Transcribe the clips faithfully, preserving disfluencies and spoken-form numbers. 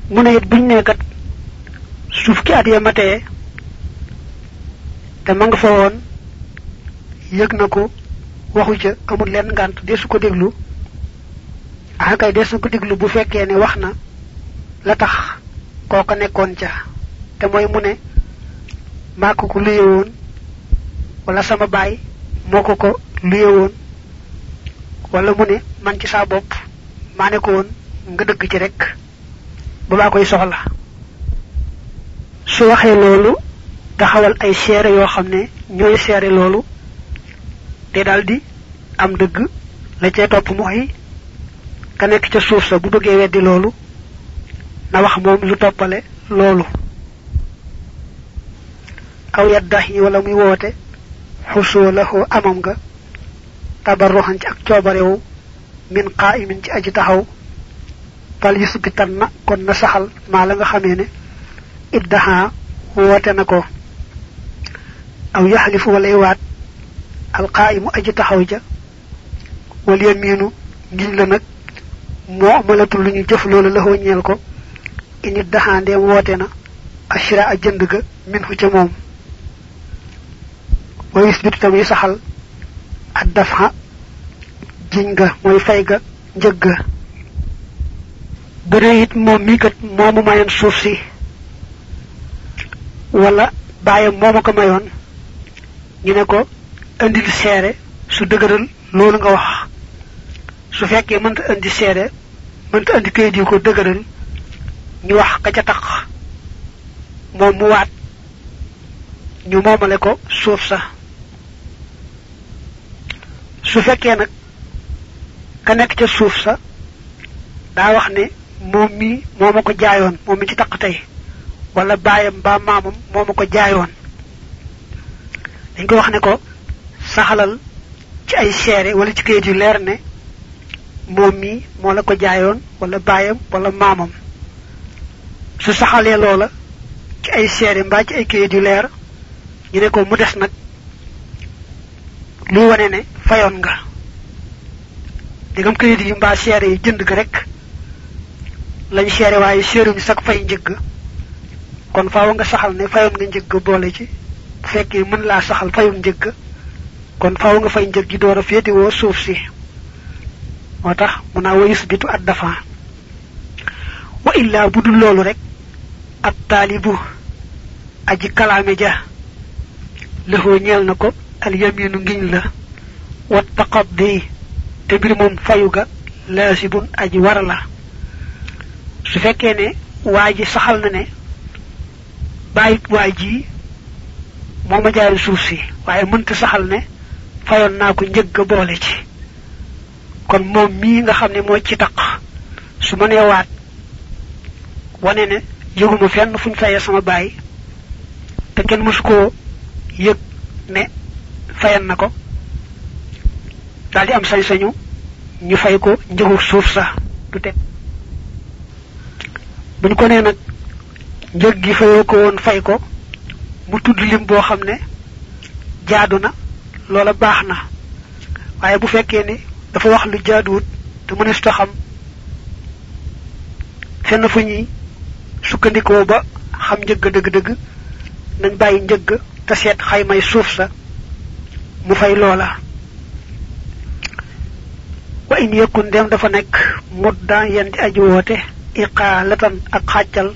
mu ne it buñ ne kat suuf ki at ya matee te ma nga fa woon yëg na ko waxu ca amul lenn ngànt desu ko déglu ah kay desu ko déglu bu fekkee ne wax na la tax kooka nekkoon ca te mooy mu ne maa ko ko luye woon wala sama baay moo ko ko luye woon wala mu ne man ci saa bopp maa ne ko woon nga dëgg ci rek ba baa koy soxla su waxee loolu taxawal ay seere yoo xam ne ñooy seere loolu te daldi am dëgg la cay topp mooy ka nekk ca suuf sa bu bëggee weddi loolu na wax moom lu toppale loolu aw yaddahi wala muy woote xusulahu amam nga tabarruhan ci ak coobarewu min qa'imin ci aji taxaw fal yusbitan na kon na saxal maa la nga xamee ne iddaha woote na ko aw yaxlifu walay waat alqaa'imu aji taxaw ja wal yaminu ngiñ la nag moo amalatul lu ñu jëf loolu la ñeel ko init daxandeem woote na ashira a jënd ga min fu ca moom wa yusbitu tamuy saxal ad dafha jiñ ga mooy fay ga njëg ga bu dee it moom mii kat moomu mayoon suuf si wala bàyyam moomu ko mayoon ñu ne ko andil seere su dëgëral loolu nga wax su fekkee mënta andi seere mënta andi kayit yu ko dëgëral ñu wax ka ca tax moom mu waat ñu moomale ko suuf sa su fekkee nag ka nekk ca suuf sa daa wax ne moom mi moo ma ko jaayoon moom mi ci taq tey wala baayam ba maamam moo ma ko jaayoon dañ ko wax ne ko saxalal ci ay seere wala ci kayit yu leer ne moom mi moo la ko jaayoon wala baayam wala maamam su saxalee loola ci ay seere mbaa ci ay kayit yu leer ñu ne ko mu des nag luy wane ne fayoon nga digam kayit yi mbaa seere yi jënd ga rek lañ seere waaye seeruñu sax fay njëgg kon faaw nga saxal ne fayoon nga njëgg boole ci bu fekkee mën laa saxal fayum njëgg kon faaw nga fay njëg gi door a féeti woo suuf si moo tax mu naa wa yusbitu ad dafa wa illa budul loolu rek at taalibu aji kalaame ja lëxoo ñeel na ko al yaminu ngiñ la wat taqaddi te bir moom fayu ga laasibun aji war la su fekkee ne waa ji saxal na ne bàyyit waa ji moo ma jaayoon suuf si waaye mënta saxal ne fayoon naa ko njëgg boole ci kon moom mii nga xam ne moo ci taq su ma nee waat wane ne yëguma fenn fuñ fayee sama baay te kenn mësu koo yëg ne fayan na ko daal di am sañ-sañu ñu fay ko njëgu suuf sa du teg buñ ko nee nag njëg gi fayoo ko woon fay ko mu tudd lim boo xam ne jaadu na loola baax na waaye bu fekkee ne dafa wax lu jaaduwut te mënees ta xam fenn fu ñuy sukkandikoo ba xam njëgg dëgg-dëgg nañ bàyyi njëgg te seet xaymay suuf sa mu fay loola wa in yakun dem dafa nekk mudda yen di aji woote iqaalatan ak xàccal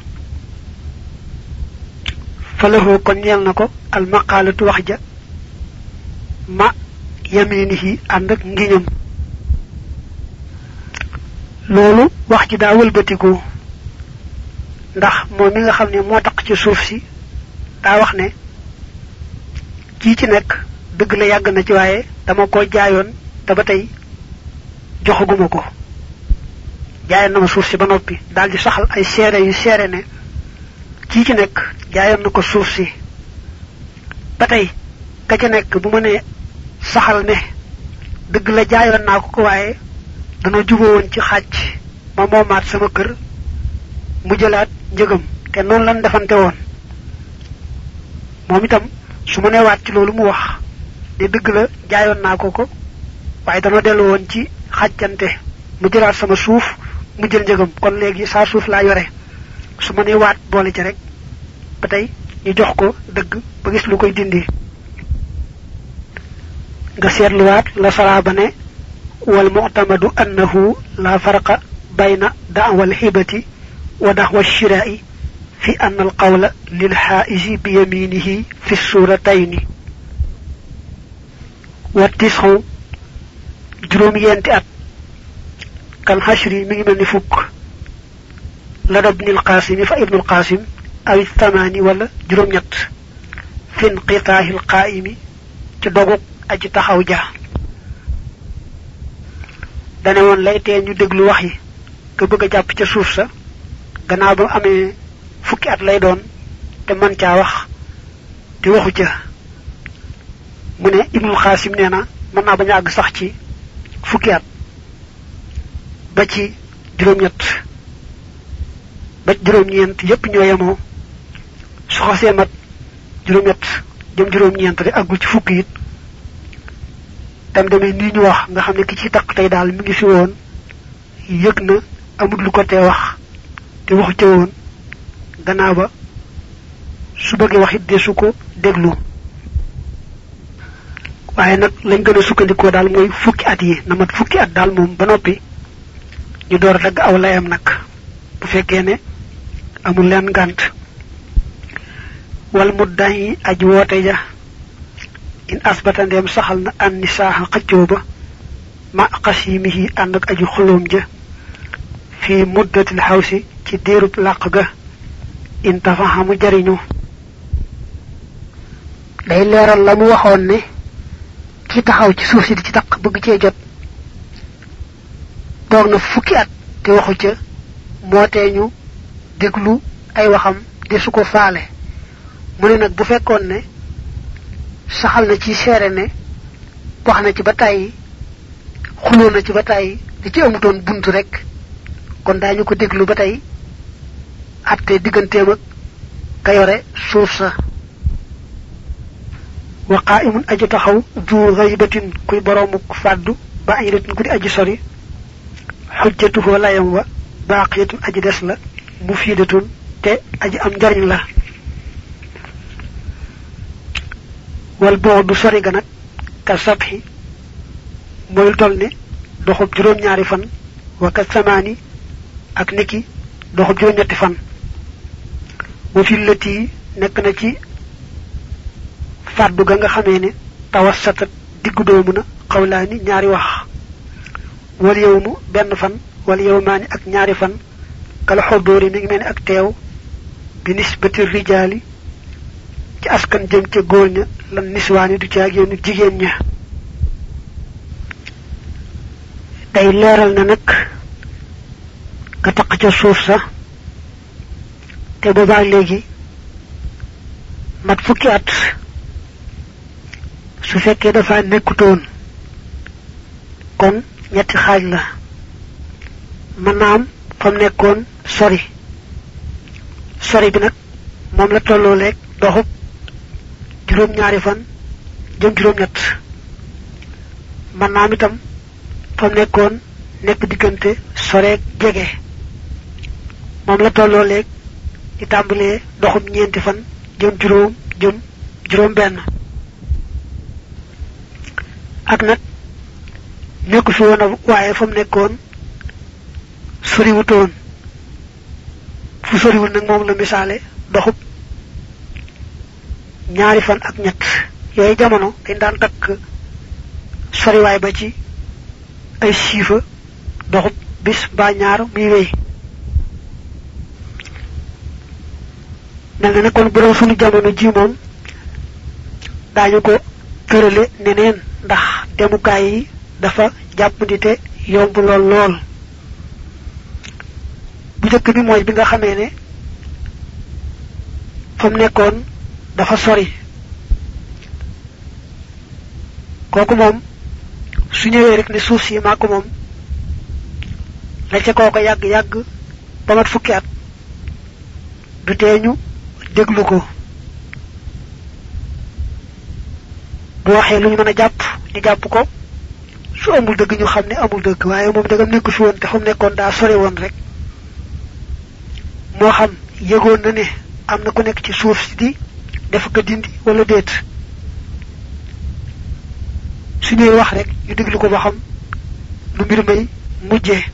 falahu kon ñeel na ko al maqaalatu wax ja ma yaminihi ànd ak ngiñam loolu wax ji daa wëlbatiku ndax moom mi nga xam ne moo tax ci suuf si daa wax ne kii ci nekk dëgg la yàgg na ci waaye dama ko jaayoon te ba tey joxaguma ko jaayoon na ma suuf si ba noppi daal di saxal ay seere yu seere ne kii ci nekk jaayoon na ko suuf si ba tey ka ci nekk bu ma nee saxal ne dëgg la jaayoon naa ko ko waaye dana juboo woon ci xàcc ma moomaat sama kër mu jëlaat njëgam te noonu lan defante woon moom itam su ma neewaat ci loolu mu wax ne dëgg la jaayoon naa ko ko waaye dana dellu woon ci xàccante mu jëlaat sama suuf mu jël njëgam kon léegi saa suuf laa yore su ma nee waat boole ci rek ba tey ñu jox ko dëgg ba gis lu koy dindi nga seetluwaat la salaaba ne wal mu'tamadu annahu la farqa bayna da'wa al-hibati wa da'wa ash-shira'i fi anna al-qawla lil ha'izi bi yaminihi fi as-suratayn wa tis'u juróom yenti at kan hashri mi ngi melni fukk la ibn al-qasim fa ibn al-qasim aw thamani wala juróom ñett fi inqitahi al-qa'imi ci dogu aji taxaw ja dane won lay té ñu déglu wax yi ke bëgg japp ci suuf sa gannaaw ba amé fukki at lay doon te man ca wax di waxu ca mu ne ibnul qasim neena man na baña ag sax ci fukki at ba ci juroom ñett ba juroom ñent yépp ñoo yamo su xasse mat juroom ñett jëm juroom ñent rek agul ci fukki it tam demé ni ñu wax nga xamné ki ci tak tay dal mi ngi fi won yegna amul lu ko té wax té waxu ci won gannaaw ba su bëgge wax it desu ko déglu waaye nag lañ gën a sukkandikoo daal mooy fukki at yi na mat fukki at daal moom ba noppi ñu door dagg aw layam nag bu fekkee ne amul leen ngant wal muddahi aji woote ja in asbata ndem saxal na an nisaaha xëccoo ba ma qasimihi ànd ak aji xulóom ja fi muddatil xawsi ci diirub làq ga in tafahamu jariñu day leeral la mu waxoon ne ki taxaw ci suuf si di ci tak bëgg cee jot toog na fukki at te waxu ca moo tee ñu déglu ay waxam de su ko faale mu ne nag bu fekkoon ne saxal na ci seere ne wax na ci ba tàyyi xuloo na ci ba tàyyi di ci amutoon buntu rek kon daañu ko déglu ba tey atte digganteem ak ka yore suuf sa wa qa'imun aji taxaw du ghaibatin kuy boromuk faddu ba'idatin kudi aji sori hujjatuhu layam wa baqiyatun aji des la mufidatun te aji am njariñ la wal bu'du sori ga nak ka sabhi moy tol ne doxub juroom ñaari fan wa ka samani ak niki doxub juroom ñetti fan wa fil lati nek na ci faddu ga nga xamé ne tawassata diggu doomu na xawlaani ñaari wax wal yawmu benn fan wal yawmaani ak ñaari fan kala xodori mi ngi melni ak teew bi nisbati rijali ci askan jëm ci góor ña lan niswaani du ci ak yéen jigéen ña day leeral na nag ka taq ca suuf sa te boobaa léegi mat fukki at su fekkee dafa nekkutoon kon ñetti xaaj la mën naa am fam nekkoon sori sori bi nag moom la tolloo leeg doxub juróom ñaari fan jëm juróom ñett mën naa am itam fam nekkoon nekk diggante soreeg jege moom la tolloo leeg di tàmbalee doxub ñeenti fan jëm juróom jëm juróom benn ak nag nekku fi woon waaye fa mu nekkoon soriwutoon fu soriwul nag moom la misaale doxub ñaari fan ak ñett yooyu jamono dañ daan takk soriwaay ba ci ay siifa doxub bis ba ñaar muy wéy mel na kon bu doon sunu jamono ji moom daañu ko tërale neneen ndax demukaay yi dafa jàppandi te yomb lool lool bu jëkk bi mooy bi nga xamee ne fam nekkoon dafa sori kooku moom su ñëwee rek ne suuf si maa ko moom la ca kooko yàgg yàgg ba mat fukki at du tee ñu déglu ko bu waxee lu ñu mën a jàpp ñu jàpp ko su amul dëgg ñu xam ne amul dëgg waaye moom dagam nekku fi woon te xam nekkoon daa sori woon rek moo xam yëgoon na ne am na ku nekk ci suuf si di def ko dindi wala déet su ñuy wax rek ñu déglu ko ba xam lu mbir may mujjee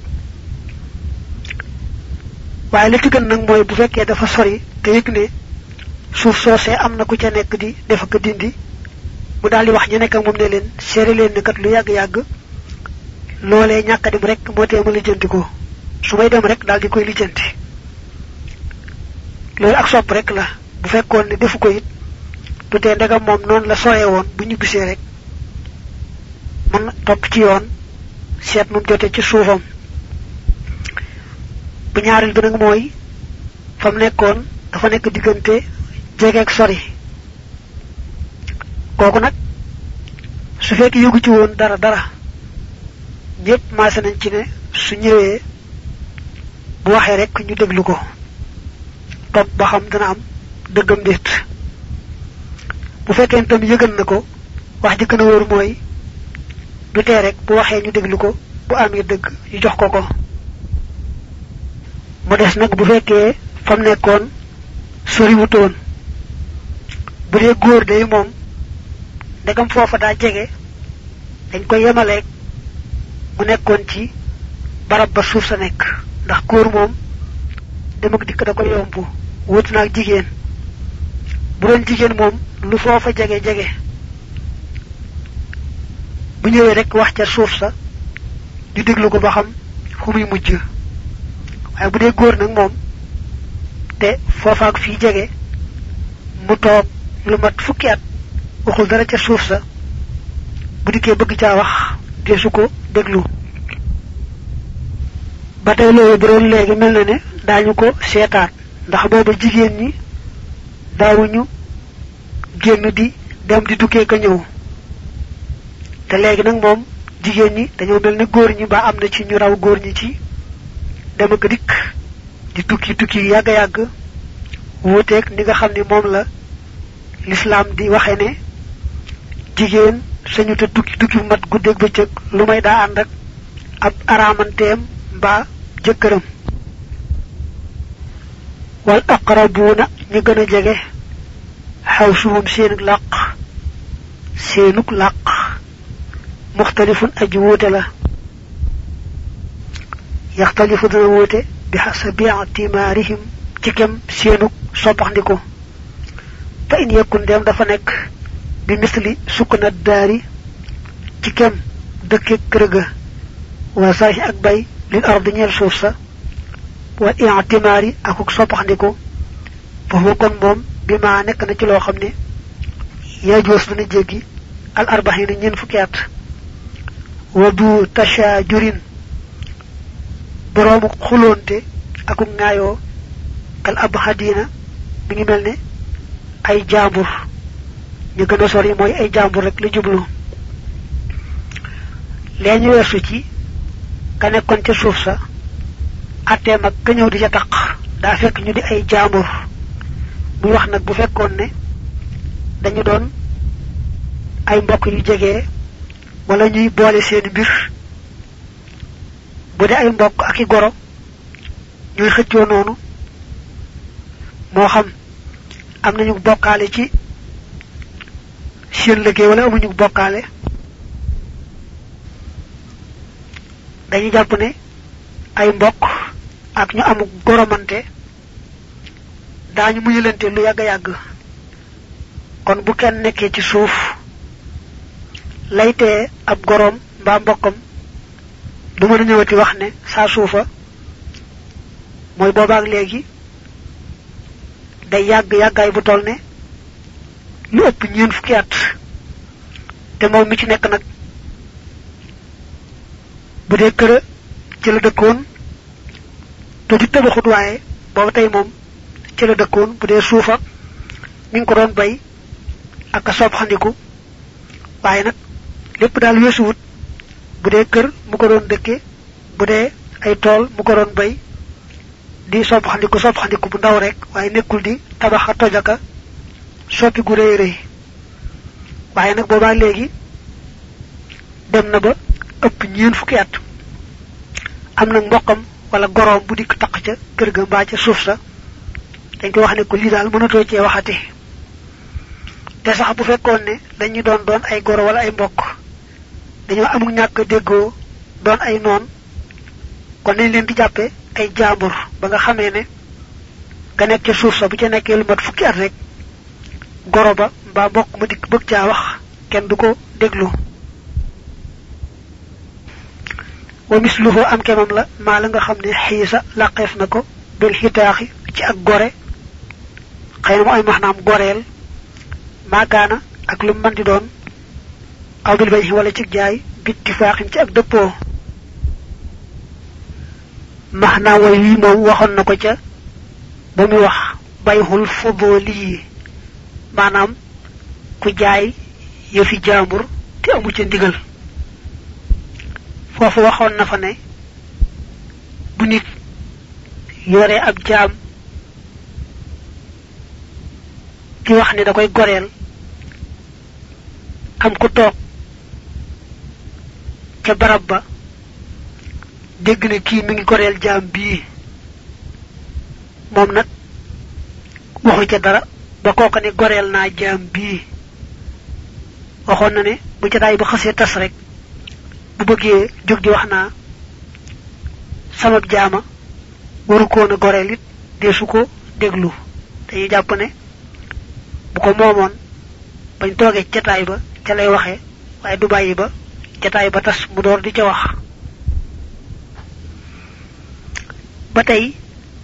waaye li ci gën nag mooy bu fekkee dafa sori te yëg ne suuf soosee am na ku ca nekk di def ko dindi mu daal di wax ñu nekk ak moom ne leen seere leen ne kat lu yàgg-yàgg loolee ñàkk a dem rek moo tee ma lijjanti ko su may dem rek daal di koy lijjanti loolu ak sopp rek la bu fekkoon ne defu ko it du tee ndegam moom noonu la soree woon bu ñu bisee rek man topp ci yoon seet nu jote ci suufam bu ñaareel bi nag mooy fam nekkoon dafa nekk diggante jege ak sori kooku nag su fekk yëgu ci woon dara dara ñépp maase nañ ci ne su ñëwee bu waxee rek ñu déglu ko topp ba xam dana am dëggam déet bu fekkee tam yëgal na ko wax ji gën a wóor mooy du tee rek bu waxee ñu déglu ko bu amee dëgg ñu jox ko ko mu des nag bu fekkee fam nekkoon soriwutoon bu dee góor day moom ndegam foofa daa jege dañ koy yemaleeg mu nekkoon ci barab ba suuf sa nekk ndax góor moom dem ak dikk da ko yomb wut naag jigéen bu doon jigéen moom lu foofa jege jege bu ñëwee rek wax ca suuf sa ñu déglu ko ba xam fu muy mujj waaye bu dee góor nag moom te foofa ak fii jege mu toog lu mat fukki at waxul dara ca suuf sa bu dikkee bëgg caa wax deesu ko déglu ba tey loolu bu doon léegi mel na ne daañu ko seetaat ndax booba jigéen ñi daawuñu génn di dem di tukkee ka ñëw te léegi nag moom jigéen ñi dañoo mel ne góor ñi ba am na ci ñu raw góor ñi ci dem ak dikk di tukki tukki yàgg yàgg wuuteeg ni nga xam ne moom la l'islam di waxe ne jigéen sañu te tukki tukki bu mat guddeeg bëccëg lu may daa ànd ak ab araamanteem mbaa jëkkëram wal aqrabuuna ñu gën a jege xaw suhum seenug làq seenug làq muxtalifun aji wuute la yaxtalifu dana wuute bi xasabi atimaarihim ci kem seenug soppaxndiku fa in yekkun dem dafa nekk bi misli sukkuna daari ci kem dëkke kër ga wa sarhi ak bay lil ardi ñeel suuf sa wal i'timaari akuk soppaxndiku foofu kon moom bi ma nekk na ci loo xam ne yaa joos dana jéggi al arbaxina ñeen fukki at wa du tashajurin boroomu xuloonte akuk ŋaayoo kal abhadina mi ngi mel ne ay jaambur ñu gën a sori mooy ay jaambur rek la jublu lee ñu weesu ci ka nekkoon ca suuf sa atteem ak ka ñëw di ca taq daa fekk ñu di ay jaambur muy wax nag bu fekkoon ne dañu doon ay mbokk yu jege wala ñuy boole seen mbir bu dee ay mbokk ak i goro ñuy xëccoo noonu moo xam am nañu bokkaale ci seen liggéey wala amuñu bokkaale dañuy jàpp ne ay mbokk ak ñu amu goromante daañu muñalante lu yàgg yàgg kon bu kenn nekkee ci suuf laytee ab gorom mbaa mbokkam du mën a ñëwati wax ne saa suufa mooy boobaak léegi day yàgg yàggaay bu toll ne lu ëpp ñeen fukki at te moom mi ci nekk nag bu dee kër ci la dëkkoon te di tabaxut waaye booba tey moom ci la dëkkoon bu dee suufa mi ngi ko doon bay ak a soob xandiku waaye nag lépp daal weesuwut bu dee kër mu ko doon dëkke bu dee ay tool mu ko doon bay di soob xandiku soob xandiku bu ndaw rek waaye nekkul di tabaxa tojaka soppi gu rëy rëy waaye nag boobaa léegi dem na ba ëpp ñeen fukki at am nag mbokkam wala goroom bu dikk taq ca kër ga mbaa ca suuf sa dañ ko wax ne ko li dal mënato ci waxati té sax bu fekkone ne dañu doon doon ay goro wala ay mbokk dañu amu ñak déggo doon ay non kon nañ leen di jappé ay jaambur ba nga xamé ne ka nek ci suuf sa bu ci nekké lu mat fukki at rek goro ba ba bokk mu dik bëgg ca wax kenn duko déglu wa misluhu am kemam la ma la nga xamné xisa laqef nako bil hitaxi ci ak gore xeyna mo ay mahnam gorel magana ak lu man di doon aw bil bay wala ci jaay bittifaqin ci ak deppo mahna way wi mom waxon nako ca bamu wax bayhul fuduli manam ku jaay yefi jambur te amu ci ndigal fofu waxon na fa ne bu nit yoré ab jaam ki wax ne da koy gorel am ku tok ca barab ba dégg na kii mi ngi gorel jaam bii moom nag waxu ca dara ba kooka ne gorel naa jaam bii waxoon na ne bu ca daay ba xasee tas rek bu bëggee jóg di wax naa sama jaama waru ko na gorel it deesu ko déglu dañuy jàpp ne bu ko moomoon bañ toogee jataay ba ca lay waxee waaye du bàyyi ba jataay ba tas mu door di ca wax ba tey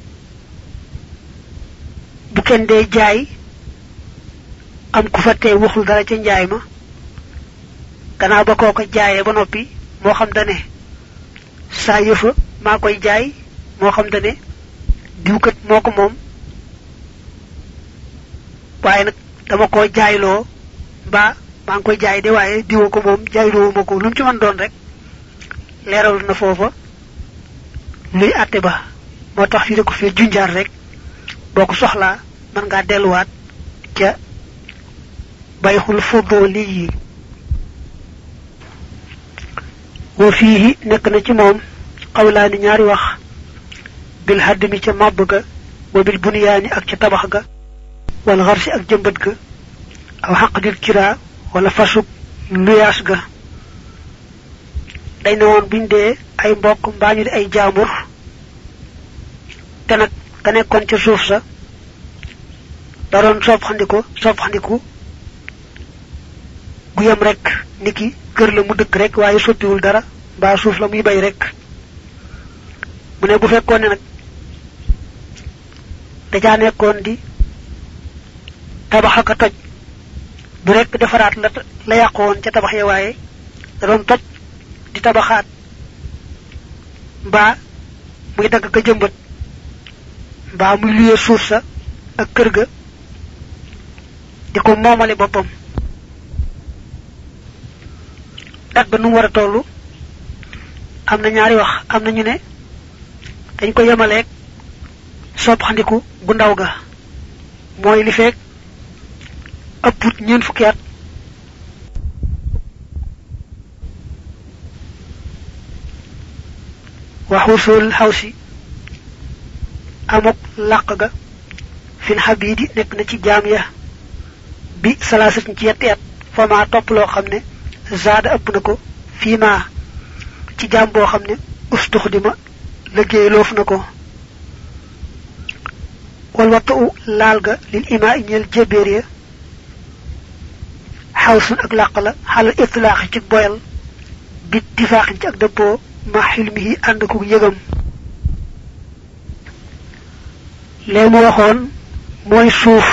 bu kenn dee jaay am ku fa tey waxul dara ca njaay ma gannaaw ba kooko jaayee ba noppi moo xam dane saa yëfa maa koy jaay moo xam dane diwkat moo ko moom waaye nag dama ko jaayloo ba maa ngi koy jaay de waaye diwa ko moom jaayloo ma ko lu mu ci mën doon rek leeral na foofa luy àtte ba moo tax fi ko fi junjaar rek boo ko soxlaa mën ngaa delluwaat ca bayxul fuduli yi wa fihi nekk na ci moom xawlaani ñaari wax bil haddimi ca màbb ga wa bil bunyaani ak ca tabax ga wal xarsi ak jëmbat ga aw xaqdil kira wala fasuk luyaas ga day ne woon buñ dee ay mbokk mbaa ñu di ay jaambur te nag ka nekkoon ca suuf sa da doon soob xandiko soob xandiku gu yem rek niki kër la mu dëkk rek waaye sottiwul dara mbaa suuf la muy bay rek mu ne bu fekkoon ne nag da caa nekkoon di tabax ak toj du rek defaraat la la yàqoon ca tabax ya waaye da doon toj di tabaxaat mbaa muy dagg ka jëmbat mbaa muy luyee suuf sa ak kër ga di ko moomale boppam dat ba nu war a tollu am na ñaari wax am na ñu ne dañ ko yemaleeg sopp xandiku gu ndaw ga mooy li fekk ëpput ñeen fukki at waxusul xawsi amuk làq ga fil xabiidi nekk na ci jaam ya bi salaasatin ci yetti at fama topp loo xam ne zaada ëpp na ko fii ma ci jaam boo xam ne ustuxdima liggéey loof na ko wal wattu laal ga lil imaa ñeel jébéer ya xawsun ak làq la xalal itlaaxi ci boyal bi tifaaxin ci ak dëppoo ma xilmihi ànd ko yëgam lee mu waxoon mooy suuf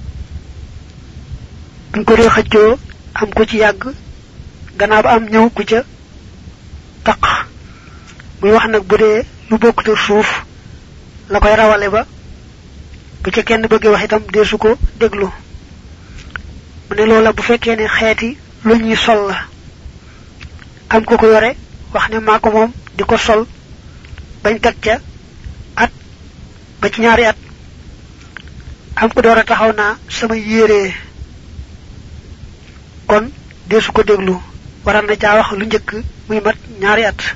buñ ko dee xëccoo am ko ci yàgg gannaaw ba am ñëw ku ca taq muy wax nag bu dee lu bokkute suuf la koy rawale ba bu ca kenn bëggee wax itam deesu ko déglu mu ne loola bu fekkee ne xeeti lu ñuy sol la am ko ko yore wax ne maa ko moom di ko sol bañ teg ca at ba ci ñaari at am ko door a taxaw naa sama yére kon deesu ko déglu waral na caa wax lu njëkk muy mat ñaari at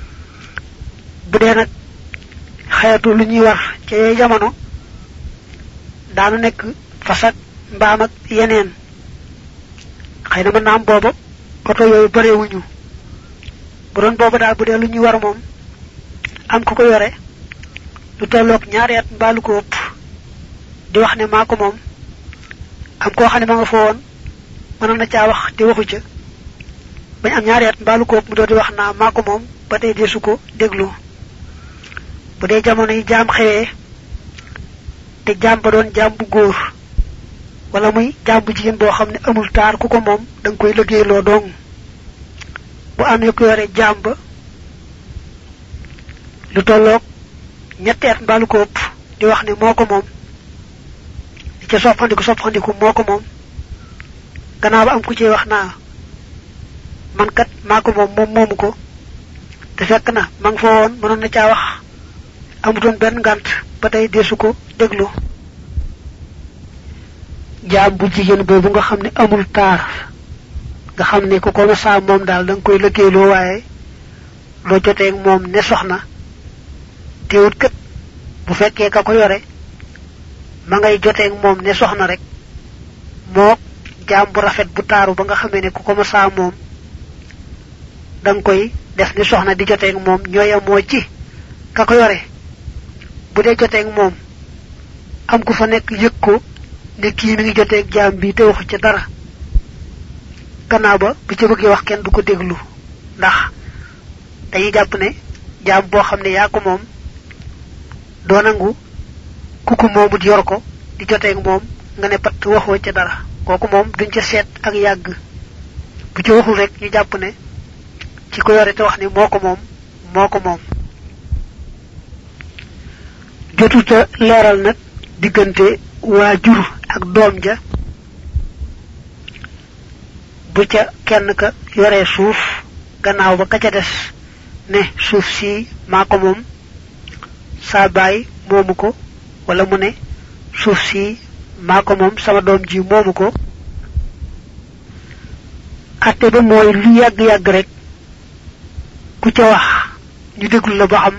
bu dee nag xeetu lu ñuy war ca yee jamono daana nekk fas ak mbaam ak yeneen xëy na mën na am booba oto yooyu barewuñu bu doon booba daal bu dee lu ñu war moom am ku ko yore lu tolloog ñaari at mbaa lu ko ëpp di wax ne maa ko moom am koo xam ne ma nga fa woon mënoon na caa wax te waxu ca bañ am ñaari at mbaa lu ko ëpp mu doon di wax naa maa ko moom ba tey deesu ko déglu bu dee jamono yi jaam xewee te jaam ba doon jaam bu góor wala muy jaam bu jigéen boo xam ne amul taar ku ko moom da nga koy liggéeyloo dong bu amee ku yore jaam ba lu tolloog ñetti at mbaa lu ko ëpp di wax ne moo ko moom di ca soppandiku soppandiku moo ko moom gannaaw ba am ku ci wax naa man kat maa ko moom moom moomu ko te fekk na ma nga fa woon mënoon na caa wax amutoon benn ngant ba tey deesu ko déglu jaam bu jigéen boobu nga xam ne amul taar nga xam ne ku ko ma saa moom daal da nga koy lëggéeyloo waaye loo jotee moom ne soxna teewut kat bu fekkee ka ko yore ma ngay jotee moom ne soxna rek moo jaam bu rafet bu taaru ba nga xamee ne ku ko ma saa moom da nga koy def ni soxna di jotee moom ñooya moo ci ka ko yore bu dee jotee moom am ku fa nekk yëg ko ne kii mi ngi jotee jaam bi te waxu ca dara gannaaw ba bu ci bëggee wax kenn du ko déglu ndax dañuy jàpp ne jaam boo xam ne yaa ko moom doo nangu kuku moomu di yor ko di jotee moom nga ne pat waxoo ca dara kooku moom duñ ca seet ak yàgg bu ci waxul rek ñu jàpp ne ci ko yore te wax ne moo ko moom moo ko moom jotuta leeral nag diggante waajur ak doom ja bu ca kenn ka yoree suuf gannaaw ba ka ca des ne suuf si maa ko moom saa baay moomu ko wala mu ne suuf si maa ko moom sama doom ji moomu ko atte ba mooy lu yàgg-yàgg rek ku ca wax ñu déglu la ba xam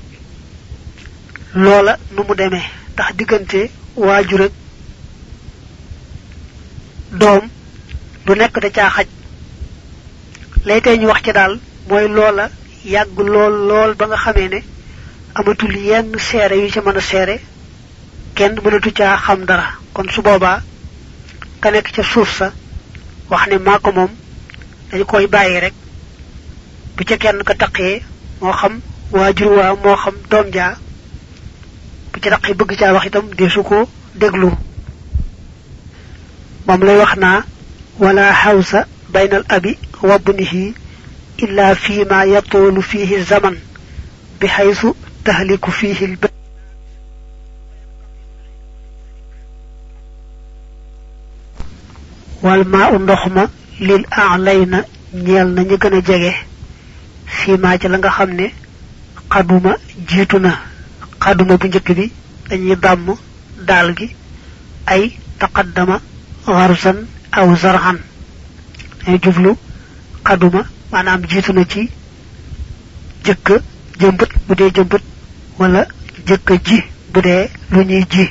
loola nu mu demee tax diggante waajur ak doom du nekk da caa xaj lay tey ñu wax ci daal mooy loola yàgg lool lool ba nga xamee ne amatul yenn seere yu ci mën a seere kenn mënatu caa xam dara kon su boobaa ka nekk ca suuf sa wax ne maa ko moom dañu koy bàyyi rek bu ca kenn ka taqee moo xam waajur waa moo xam doom jaa bu ca taqee bëgg caa wax itam deesu ko déglu moom lay wax naa wala xawsa bayna al abi wa ibnihi illa fi ma yatulu fihi zaman bi haythu tahliku fihi al wal ma'u ndoxma lil a'layna ñeel na ñu gën a jege fi ma ci la nga xam ne xaduma jiitu na xaduma bu njëkk bi dañuy dàmm daal gi ay taqaddama gharsan aw zarhan ay jublu xaduma maanaam jiitu na ci jëkk jëmbët bu dee jëmbët wala jëkk ji bu dee lu ñuy ji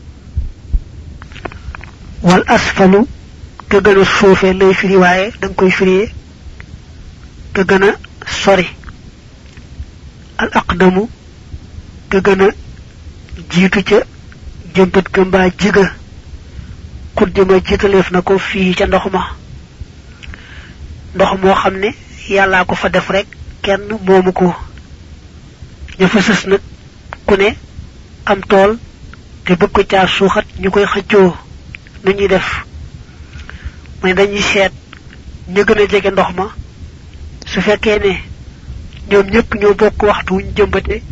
wal asfalu te gën a suufee lay firi waaye danga koy firee te gën a sori al aqdamu te gën a jiitu ca jëmbët ga mbaa jiga kuddima jiitaleef na ko fii ca ndox ma ndox moo xam ne yàllaa ko fa def rek kenn moomu ko ña fa sës nag ku ne am tool te bëgg ko caa suuxat ñu koy xëccoo nu ñuy def mooy dañuy seet ñu gën a jege ndox ma su fekkee ne ñoom ñëpp ñoo bokk waxtu wuñ jëmbate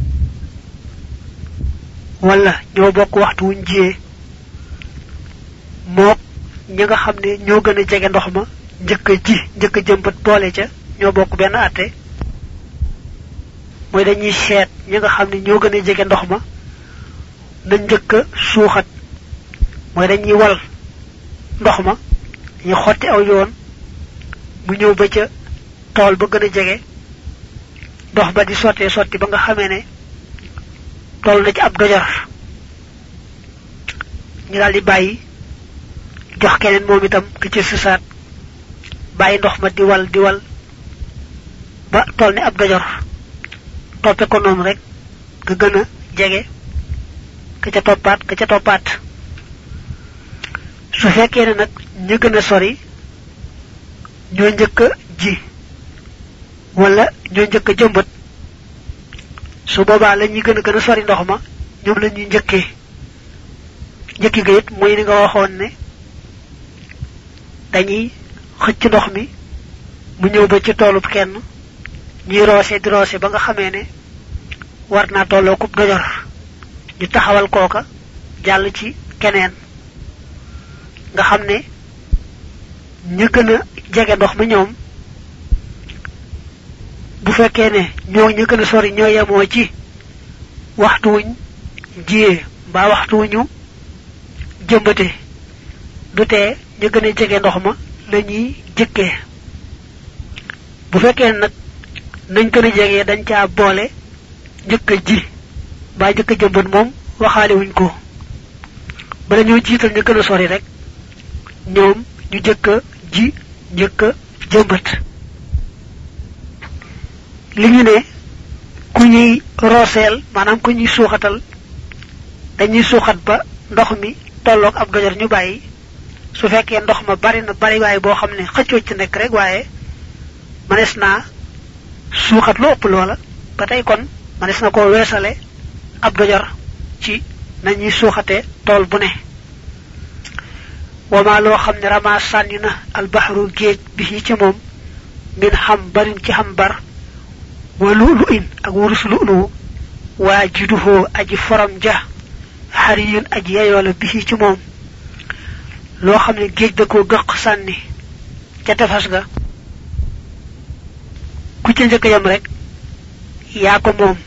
wala ñoo bokk waxtu wuñ jiyee mook ñi nga xam ne ñoo gën a jege ndox ma njëkk a ji njëkk a jëmbat boole ca ñoo bokk benn atte mooy dañuy seet ñi nga xam ne ñoo gën a jege ndox ma na njëkk a suuxat mooy dañuy wal ndox ma ñu xotti aw yoon mu ñëw ba ca tool ba gën a jege ndox ba di sottee sotti ba nga xamee ne toll na ci ab dojar ñu daldi bayyi jox keneen moom itam ki ci sësaat bàyyi ndox ma di wal di wal ba toll ni ab dojor toppe ko noonu rek nga gën a jege ka ca toppaat ka ca toppaat su fekkee ne nag ñu gën a sori ñoo njëkk ji wala ñoo njëkk jëmbat su boobaa la ñuy gën a gën a sori ndox ma ñoom la ñuy njëkkee njëkki ga it mooy ni nga waxoon ne dañuy xëcc ndox mi mu ñëw ba ci toolub kenn ñuy roose di roose ba nga xamee ne war naa tolloo kub dojor ñu taxawal kooka jàll ci keneen nga xam ne ñu gën a jege ndox mi ñoom bu fekkee ne ñoo ñu gën a sori ñoo yemoo ci waxtu wuñ jiyee mbaa waxtu wuñu jëmbate du tee ñu gën a jege ndox ma lañuy jëkkee bu fekkee nag nañ gën a jegee dañ caa boole njëkk a ji mbaa njëkk a jëmbat moom waxaale wuñ ko bala ñoo jiital ñu gën a sori rek ñoom ñu jëkk a ji njëkk a jëmbat li ñu ne ku ñuy rooseel maanaam ku ñuy suuxatal dañuy suuxat ba ndox mi tolloog ab dojor ñu bàyyi su fekkee ndox ma bari na bari waaye boo xam ne xëccoo ci nekk rek waaye manes naa suuxat lu ëpp loola ba tey kon manes na koo weesale ab dojor ci nañuy suuxate tool bu ne wama loo xam ne rama sànni na albahru géej bi ci moom min xam barin ci xam bar wa lu'lu in ak wurus lu'lu waajiduhoo aji forom ja hariyun aji yeyoola bi ci moom loo xam ne géej da koo gëq sànni ca tefas ga ku ca njëkk yam rek yaa ko moom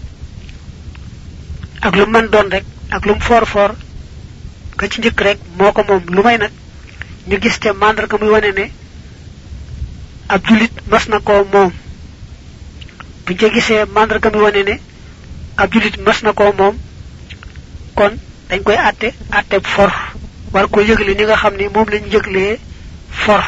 ak lu mën doon rek ak lu for for ka ci njëkk rek moo ko moom lu may nag ñu gis ca màndarga muy wane ne ab julit mas na koo moom bu ca gisee màndarga muy wane ne ab julit mas na koo moom kon dañ koy àtte àtte for war ko yëgle ni nga xam ne moom lañu yëglee for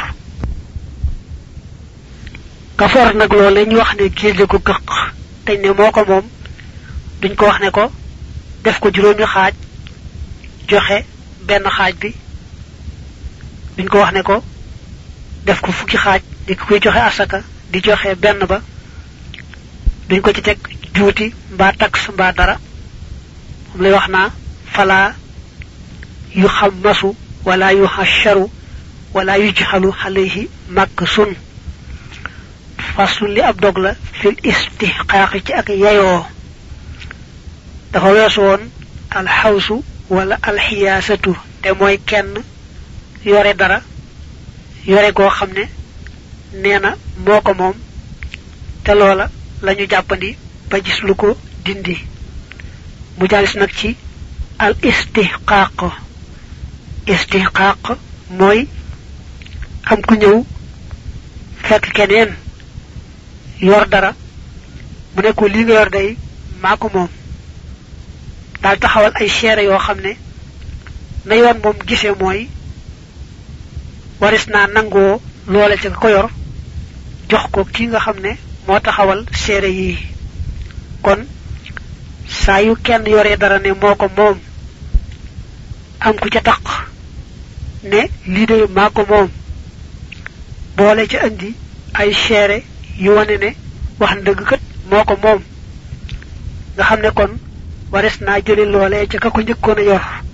ka for nag loolu ñu wax ne géej ko gëq dañ ne moo ko moom duñ ko wax ne ko def ko juróomi xaaj joxe benn xaaj bi duñ ko wax ne ko def ko fukki xaaj di koy joxe asaka di joxe benn ba duñ ko ci teg juuti mbaa tax mbaa dara moom lay wax naa fala yuxammasu wala yuhasharu wala yujhalu alayhi maksun faslu li ab dog la fil istihqaq ci ak yayoo dafa weesu woon alxawsu wala alxiyaasatu te mooy kenn yore dara yore goo xam ne nee na moo ko moom te loola lañu jàppandi ba gis lu ko dindi mu jaalis nag ci al istihqaq istihqaq mooy am ku ñëw fekk keneen yor dara mu ne ko li nga yor day maa ko moom daal taxawal ay seere yoo xam ne na yoon moom gisee mooy waris naa nangoo loola ca ko yor jox ko ki nga xam ne moo taxawal seere yi kon saa yu kenn yoree dara ne moo ko moom am ku ca taq ne lii de maa ko moom boole ca andi ay seere yu wane ne wax dëgg kat moo ko moom nga xam ne kon wares naa jëli loolee ca ka ko njëkkoon a yor